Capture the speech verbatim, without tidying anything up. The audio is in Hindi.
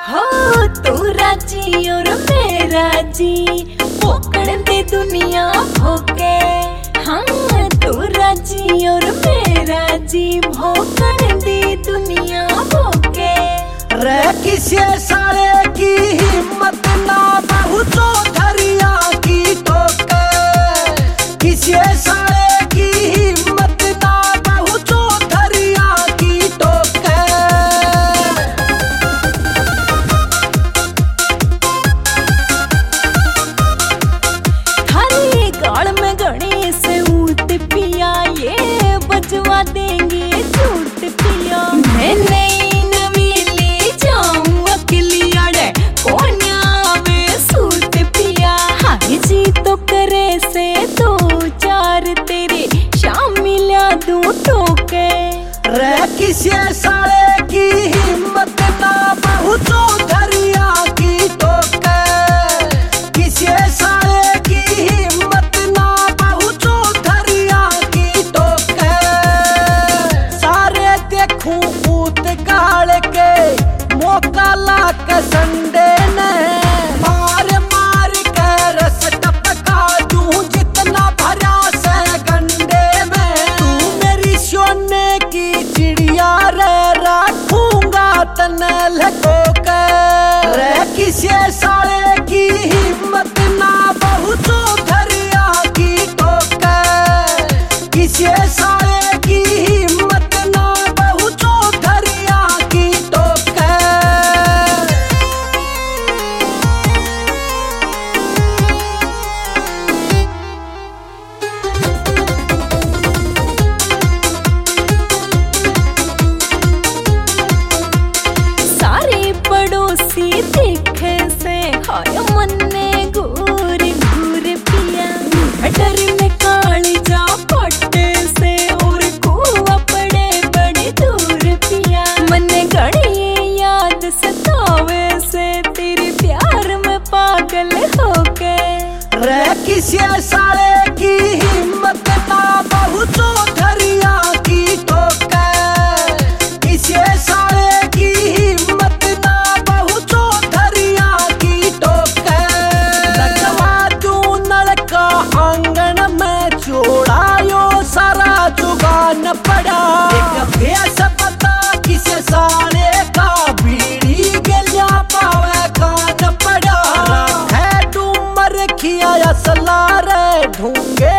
हो तू राजी और मैं राजी, पोकड़ दे दुनिया भोके। हाँ तू राजी और मैं राजी, भोकड़ दे दुनिया भोके। रे किसे सारे की हिम्मत ना बहु चौधरिया की टोके, किसे सारे की हिम्मत ना बहु चौधरिया की टोके। थारे गाल में गणे से ऊट पिया, ये बजवा देंगे झूठ पिया। मैं नहीं नवीली जाऊं अकेलिया रे, कोन्या में सूट पिया। हाय जी तो करे से दो चार तेरे शामिल दूं टोके। रे किसे सारे की हिम्मत ना बहु चौधरिया की टोके, किसे सारे की हिम्मत ना बहु चौधरिया की टोके। सारे देखूं ऊत काल के मौका ला के संडे ने, मार मार के रस टपका दूं जितना भरा से गंडे में। तू मेरी सोने की चिड़िया रे, रखूंगा तने लको के। रे किसे सारे की हिम्मत ना बहु चौधरिया की टोके, किसे सारे की हिम्मत ना बहु चौधरिया की टोके। सारे पड़ोसी देखे से हाय मन्ने घूर घूर पिया। डर में काली जा पट्टे से और कुआ पड़े बड़े दूर पिया। मन्ने घड़ी याद सतावे से तेरे प्यार में पागल हो गए। रे किसे सारे की हिम्मत ना बहु चौधरिया की टोके, किसे सारे की हिम्मत ना बहु चौधरिया की टोके। लगवा दूं नलका आंगन में, चोड़ायो सारा जुगान पड़ा। एक भेस पता किसे सारे का, बीड़ी गलिया पावे कान पड़ा। है डूमर खिया असला रे ढूंगे